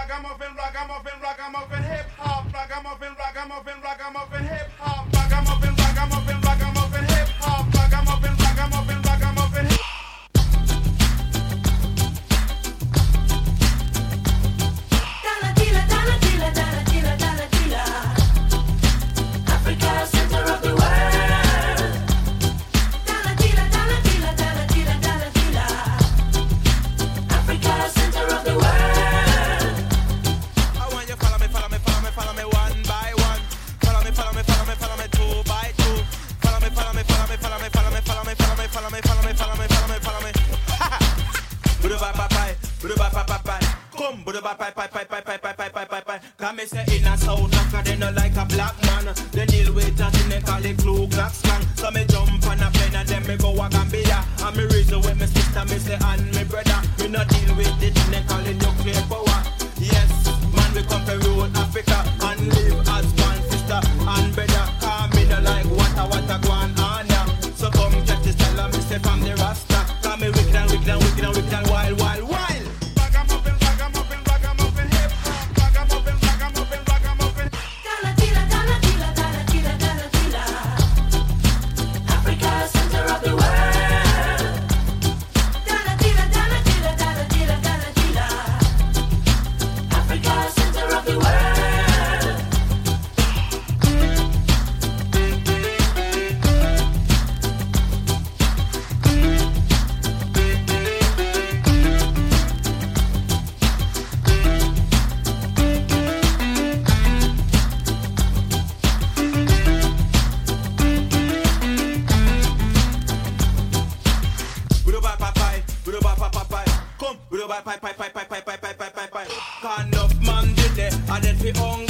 ragamuffin, ragamuffin, ragamuffin, hip hop, ragamuffin, ragamuffin, ragamuffin, hip hop, ragamuffin, ragamuffin, ragamuffin, hip hop, ragamuffin, ragamuffin, ragamuffin. Africa, center of the world. Africa, center of the world. I want you follow me, follow me, follow me, follow me one by one. Follow me, follow me, follow me, follow me two by two. Follow me, follow me, follow me, follow me, follow me, follow me, follow me, follow me, follow me, follow me, follow me, follow me. Budu ba pa pai, budu ba pa pa pai. Come, budu ba pai pai pai pai pai pai pai pai pai pai. Come me say in a South Africa they not like a black man. They deal with that in they call it Ku Klux Klan. So me jump on a plane and then me go a Gambia. And me reason with me sister, me say and me brother. Me not deal with it in they call it nuclear power. Yes, man we come to rule Africa and live as one sister and brother. Cause me not like what a go on ya. So come get this tell me say from the Rasta. Cause me wicked and wicked and wicked and wicked and wild, wild, wild. Ragamuffin, ragamuffin, ragamuffin, hip hop, ragamuffin, ragamuffin, ragamuffin. Africa, center of the world. Africa, center of the world. Budu ba pa pai, budu ba pa pa pai. Come, budu ba pai pai pai pai pai pai pai pai pai pai. Enough man did it, and then fi hung